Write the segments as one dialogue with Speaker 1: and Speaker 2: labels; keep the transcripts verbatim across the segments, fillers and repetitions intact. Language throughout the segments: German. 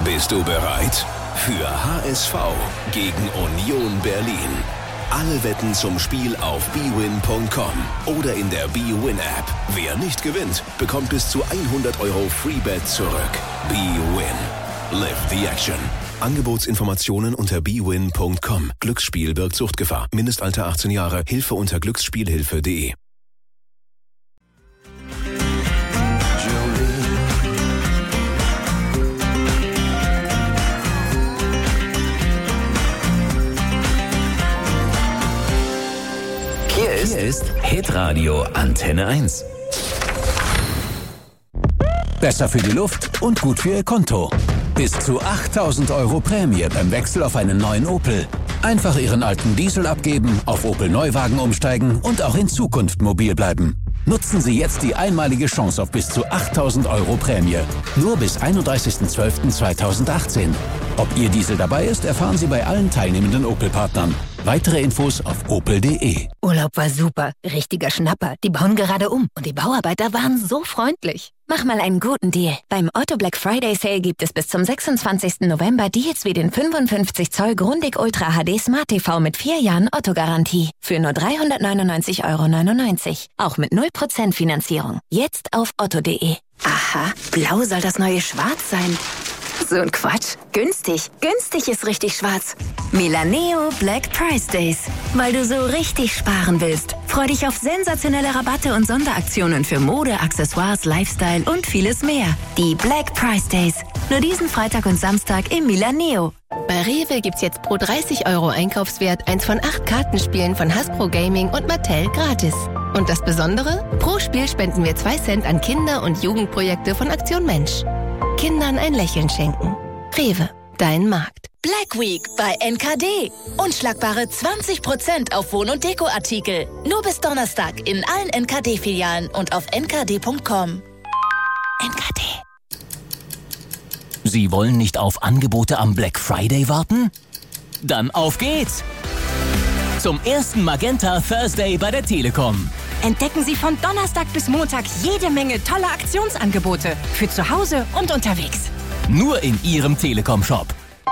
Speaker 1: Bist du bereit? Für H S V gegen Union Berlin. Alle Wetten zum Spiel auf b win punkt com oder in der B-Win-App. Wer nicht gewinnt, bekommt bis zu hundert Euro Freebet zurück. B-Win. Live the action. Angebotsinformationen unter b win punkt com. Glücksspiel birgt Suchtgefahr. Mindestalter achtzehn Jahre. Hilfe unter glücksspielhilfe punkt de.
Speaker 2: Hier ist, Hier ist Hitradio Antenne eins.
Speaker 3: Besser für die Luft und gut für Ihr Konto. Bis zu achttausend Euro Prämie beim Wechsel auf einen neuen Opel. Einfach Ihren alten Diesel abgeben, auf Opel Neuwagen umsteigen und auch in Zukunft mobil bleiben. Nutzen Sie jetzt die einmalige Chance auf bis zu achttausend Euro Prämie. Nur bis einunddreißigsten zwölften zweitausendachtzehn. Ob Ihr Diesel dabei ist, erfahren Sie bei allen teilnehmenden Opel-Partnern. Weitere Infos auf opel punkt de.
Speaker 4: Urlaub war super. Richtiger Schnapper. Die bauen gerade um. Und die Bauarbeiter waren so freundlich. Mach mal einen guten Deal. Beim Otto Black Friday Sale gibt es bis zum sechsundzwanzigsten November Deals wie den fünfundfünfzig Zoll Grundig Ultra H D Smart T V mit vier Jahren Otto-Garantie. Für nur dreihundertneunundneunzig Euro neunundneunzig. Auch mit null Prozent Finanzierung. Jetzt auf otto punkt de. Aha, blau soll das neue Schwarz sein. So ein Quatsch. Günstig. Günstig ist richtig schwarz. Milaneo Black Price Days. Weil du so richtig sparen willst. Freu dich auf sensationelle Rabatte und Sonderaktionen für Mode, Accessoires, Lifestyle und vieles mehr. Die Black Price Days. Nur diesen Freitag und Samstag im Milaneo.
Speaker 5: Bei Rewe gibt's jetzt pro dreißig Euro Einkaufswert eins von acht Kartenspielen von Hasbro Gaming und Mattel gratis. Und das Besondere? Pro Spiel spenden wir zwei Cent an Kinder- und Jugendprojekte von Aktion Mensch. Kindern ein Lächeln schenken. Rewe, dein Markt.
Speaker 6: Black Week bei N K D. Unschlagbare zwanzig Prozent auf Wohn- und Dekoartikel. Nur bis Donnerstag in allen N K D-Filialen und auf n k d punkt com. N K D.
Speaker 2: Sie wollen nicht auf Angebote am Black Friday warten? Dann auf geht's! Zum ersten Magenta Thursday bei der Telekom.
Speaker 7: Entdecken Sie von Donnerstag bis Montag jede Menge tolle Aktionsangebote für zu Hause und unterwegs.
Speaker 2: Nur in Ihrem Telekom-Shop.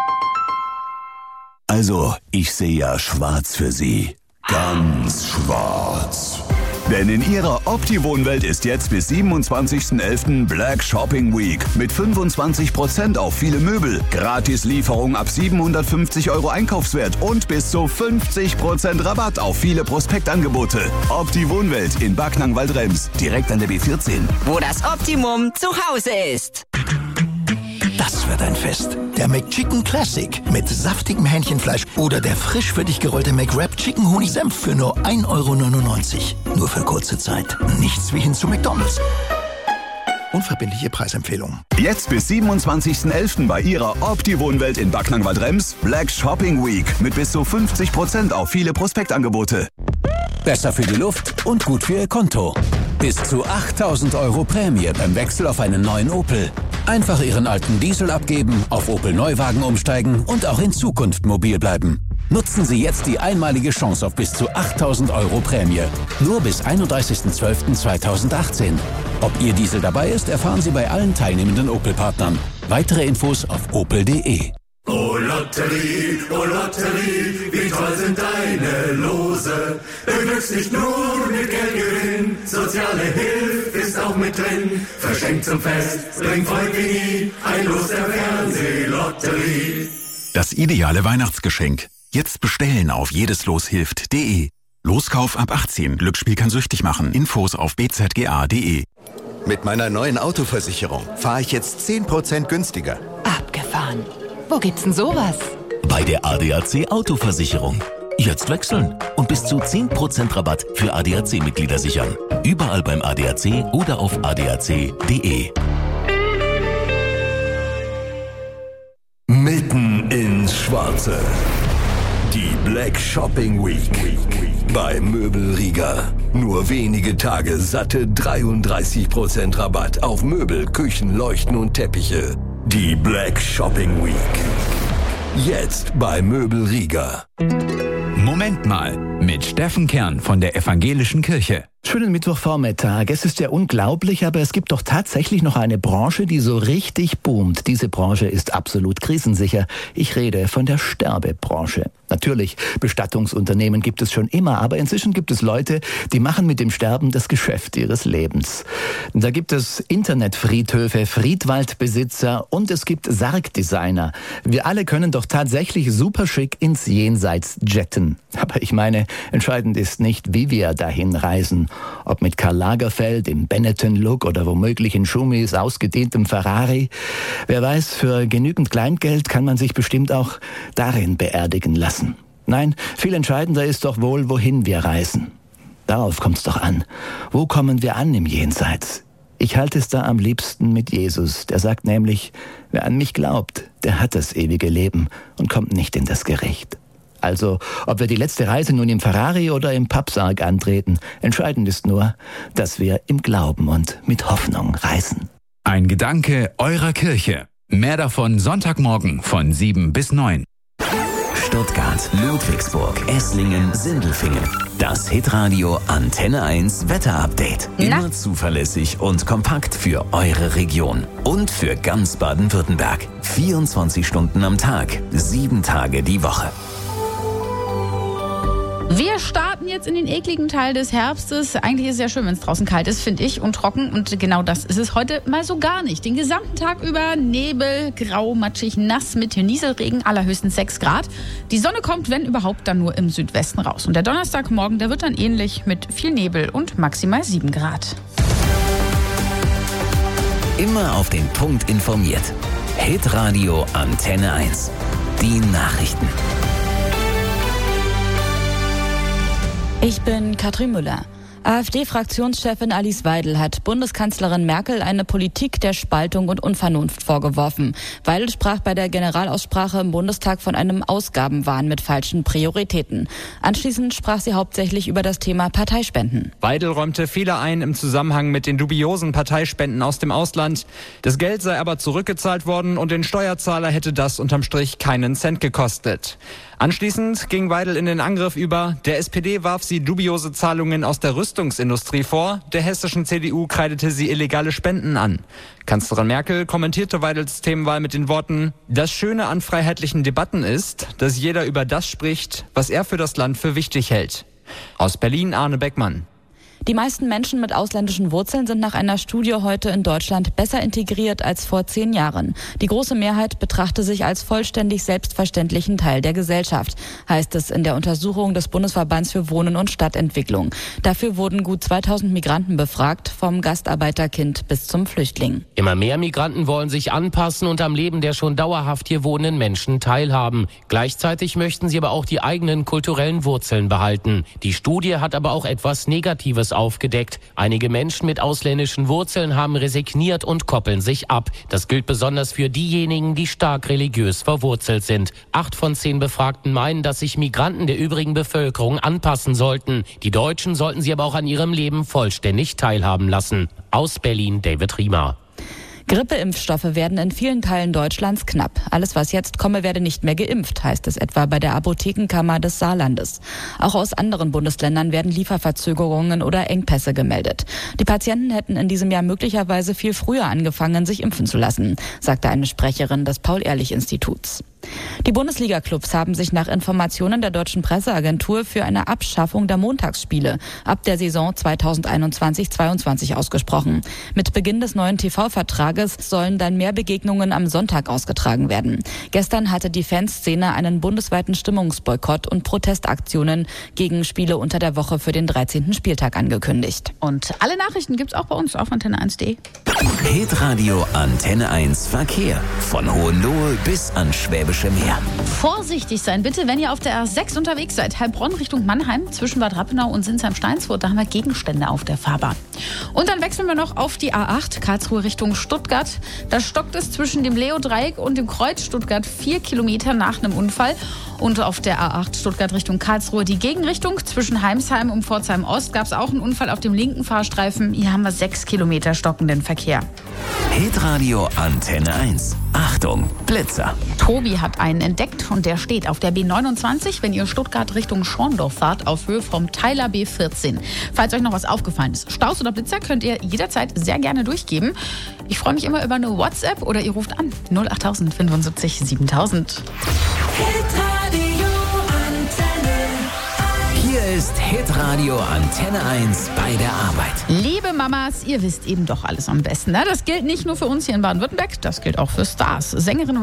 Speaker 8: Also, ich sehe ja schwarz für Sie. Ganz schwarz. Denn in Ihrer Opti-Wohnwelt ist jetzt bis siebenundzwanzigsten elften Black Shopping Week mit fünfundzwanzig Prozent auf viele Möbel, Gratis-Lieferung ab siebenhundertfünfzig Euro Einkaufswert und bis zu fünfzig Prozent Rabatt auf viele Prospektangebote. Opti-Wohnwelt in Backnang-Waldrems, direkt an der B vierzehn.
Speaker 7: Wo das Optimum zu Hause ist.
Speaker 9: Das wird ein Fest. Der McChicken Classic mit saftigem Hähnchenfleisch oder der frisch für dich gerollte McWrap Chicken Honig Senf für nur ein Euro neunundneunzig. Nur für kurze Zeit. Nichts wie hin zu McDonald's. Unverbindliche Preisempfehlung.
Speaker 8: Jetzt bis siebenundzwanzigsten elften bei Ihrer Opti-Wohnwelt in Backnang-Waldrems Black Shopping Week mit bis zu fünfzig Prozent auf viele Prospektangebote.
Speaker 3: Besser für die Luft und gut für Ihr Konto. Bis zu achttausend Euro Prämie beim Wechsel auf einen neuen Opel. Einfach Ihren alten Diesel abgeben, auf Opel Neuwagen umsteigen und auch in Zukunft mobil bleiben. Nutzen Sie jetzt die einmalige Chance auf bis zu achttausend Euro Prämie. Nur bis einunddreißigsten zwölften zweitausendachtzehn. Ob Ihr Diesel dabei ist, erfahren Sie bei allen teilnehmenden Opel-Partnern. Weitere Infos auf opel punkt de.
Speaker 10: Oh Lotterie, oh Lotterie, wie toll sind deine Lose. Beglückst nicht nur mit Geldgewinn, soziale Hilfe ist auch mit drin. Verschenkt zum Fest, bringt Volk wie nie, ein Los der Fernsehlotterie.
Speaker 11: Das ideale Weihnachtsgeschenk. Jetzt bestellen auf jedesloshilft punkt de. Loskauf ab achtzehn. Glücksspiel kann süchtig machen. Infos auf b z g a punkt de.
Speaker 12: Mit meiner neuen Autoversicherung fahre ich jetzt zehn Prozent günstiger.
Speaker 7: Abgefahren. Wo gibt's denn sowas?
Speaker 2: Bei der A D A C Autoversicherung. Jetzt wechseln und bis zu zehn Prozent Rabatt für A D A C-Mitglieder sichern. Überall beim A D A C oder auf a d a c punkt de.
Speaker 8: Mitten ins Schwarze. Die Black Shopping Week bei Möbelrieger. Nur wenige Tage satte dreiunddreißig Prozent Rabatt auf Möbel, Küchen, Leuchten und Teppiche. Die Black Shopping Week. Jetzt bei Möbelrieger.
Speaker 11: Moment. Moment mal mit Steffen Kern von der Evangelischen Kirche.
Speaker 13: Schönen Mittwochvormittag. Es ist ja unglaublich, aber es gibt doch tatsächlich noch eine Branche, die so richtig boomt. Diese Branche ist absolut krisensicher. Ich rede von der Sterbebranche. Natürlich, Bestattungsunternehmen gibt es schon immer, aber inzwischen gibt es Leute, die machen mit dem Sterben das Geschäft ihres Lebens. Da gibt es Internetfriedhöfe, Friedwaldbesitzer und es gibt Sargdesigner. Wir alle können doch tatsächlich super schick ins Jenseits jetten. Aber ich meine, entscheidend ist nicht, wie wir dahin reisen. Ob mit Karl Lagerfeld im Benetton-Look oder womöglich in Schumis ausgedehntem Ferrari. Wer weiß, für genügend Kleingeld kann man sich bestimmt auch darin beerdigen lassen. Nein, viel entscheidender ist doch wohl, wohin wir reisen. Darauf kommt's doch an. Wo kommen wir an im Jenseits? Ich halte es da am liebsten mit Jesus. Der sagt nämlich, wer an mich glaubt, der hat das ewige Leben und kommt nicht in das Gericht. Also, ob wir die letzte Reise nun im Ferrari oder im Pappsarg antreten, entscheidend ist nur, dass wir im Glauben und mit Hoffnung reisen.
Speaker 11: Ein Gedanke eurer Kirche. Mehr davon Sonntagmorgen von sieben bis neun.
Speaker 2: Stuttgart, Ludwigsburg, Esslingen, Sindelfingen. Das Hitradio Antenne eins Wetterupdate. Immer zuverlässig und kompakt für eure Region. Und für ganz Baden-Württemberg. vierundzwanzig Stunden am Tag, sieben Tage die Woche.
Speaker 14: Wir starten jetzt in den ekligen Teil des Herbstes. Eigentlich ist es ja schön, wenn es draußen kalt ist, finde ich, und trocken. Und genau das ist es heute mal so gar nicht. Den gesamten Tag über Nebel, grau, matschig, nass mit Nieselregen, allerhöchstens sechs Grad. Die Sonne kommt, wenn überhaupt, dann nur im Südwesten raus. Und der Donnerstagmorgen, der wird dann ähnlich mit viel Nebel und maximal sieben Grad.
Speaker 2: Immer auf den Punkt informiert. Hitradio Antenne eins. Die Nachrichten.
Speaker 15: Ich bin Katrin Müller. AfD-Fraktionschefin Alice Weidel hat Bundeskanzlerin Merkel eine Politik der Spaltung und Unvernunft vorgeworfen. Weidel sprach bei der Generalaussprache im Bundestag von einem Ausgabenwahn mit falschen Prioritäten. Anschließend sprach sie hauptsächlich über das Thema Parteispenden.
Speaker 16: Weidel räumte Fehler ein im Zusammenhang mit den dubiosen Parteispenden aus dem Ausland. Das Geld sei aber zurückgezahlt worden und den Steuerzahler hätte das unterm Strich keinen Cent gekostet. Anschließend ging Weidel in den Angriff über. Der S P D warf sie dubiose Zahlungen aus der Rüstungsindustrie vor. Der hessischen C D U kreidete sie illegale Spenden an. Kanzlerin Merkel kommentierte Weidels Themenwahl mit den Worten: Das Schöne an freiheitlichen Debatten ist, dass jeder über das spricht, was er für das Land für wichtig hält. Aus Berlin Arne Beckmann.
Speaker 15: Die meisten Menschen mit ausländischen Wurzeln sind nach einer Studie heute in Deutschland besser integriert als vor zehn Jahren. Die große Mehrheit betrachte sich als vollständig selbstverständlichen Teil der Gesellschaft, heißt es in der Untersuchung des Bundesverbands für Wohnen und Stadtentwicklung. Dafür wurden gut zweitausend Migranten befragt, vom Gastarbeiterkind bis zum Flüchtling.
Speaker 17: Immer mehr Migranten wollen sich anpassen und am Leben der schon dauerhaft hier wohnenden Menschen teilhaben. Gleichzeitig möchten sie aber auch die eigenen kulturellen Wurzeln behalten. Die Studie hat aber auch etwas Negatives aufgedeckt. Einige Menschen mit ausländischen Wurzeln haben resigniert und koppeln sich ab. Das gilt besonders für diejenigen, die stark religiös verwurzelt sind. Acht von zehn Befragten meinen, dass sich Migranten der übrigen Bevölkerung anpassen sollten. Die Deutschen sollten sie aber auch an ihrem Leben vollständig teilhaben lassen. Aus Berlin David Riemer.
Speaker 15: Grippeimpfstoffe werden in vielen Teilen Deutschlands knapp. Alles, was jetzt komme, werde nicht mehr geimpft, heißt es etwa bei der Apothekenkammer des Saarlandes. Auch aus anderen Bundesländern werden Lieferverzögerungen oder Engpässe gemeldet. Die Patienten hätten in diesem Jahr möglicherweise viel früher angefangen, sich impfen zu lassen, sagte eine Sprecherin des Paul-Ehrlich-Instituts. Die Bundesliga-Clubs haben sich nach Informationen der Deutschen Presseagentur für eine Abschaffung der Montagsspiele ab der Saison zweitausendeinundzwanzig zweiundzwanzig ausgesprochen. Mit Beginn des neuen T V-Vertrages sollen dann mehr Begegnungen am Sonntag ausgetragen werden. Gestern hatte die Fanszene einen bundesweiten Stimmungsboykott und Protestaktionen gegen Spiele unter der Woche für den dreizehnten Spieltag angekündigt.
Speaker 14: Und alle Nachrichten gibt's auch bei uns auf Antenne eins punkt de.
Speaker 2: Hitradio Antenne eins Verkehr. Von Hohenlohe bis an Schwäbische Meer.
Speaker 14: Vorsichtig sein bitte, wenn ihr auf der A sechs unterwegs seid. Heilbronn Richtung Mannheim, zwischen Bad Rappenau und Sinsheim-Steinsfurt. Da haben wir Gegenstände auf der Fahrbahn. Und dann wechseln wir noch auf die A acht, Karlsruhe Richtung Stuttgart. Da stockt es zwischen dem Leo-Dreieck und dem Kreuz Stuttgart vier Kilometer nach einem Unfall. Und auf der A acht Stuttgart Richtung Karlsruhe die Gegenrichtung. Zwischen Heimsheim und Pforzheim Ost gab es auch einen Unfall auf dem linken Fahrstreifen. Hier haben wir sechs Kilometer stockenden Verkehr.
Speaker 2: Hitradio Antenne eins. Achtung, Blitzer.
Speaker 14: Tobi hat einen entdeckt und der steht auf der B neunundzwanzig, wenn ihr Stuttgart Richtung Schorndorf fahrt, auf Höhe vom Teiler B vierzehn. Falls euch noch was aufgefallen ist, Staus oder Blitzer, könnt ihr jederzeit sehr gerne durchgeben. Ich freue mich immer über eine WhatsApp oder ihr ruft an null acht null null fünfundsiebzig siebentausend.
Speaker 2: Hier ist Hitradio Antenne eins bei der Arbeit.
Speaker 14: Liebe Mamas, ihr wisst eben doch alles am besten. Ne? Das gilt nicht nur für uns hier in Baden-Württemberg, das gilt auch für Stars. Sängerin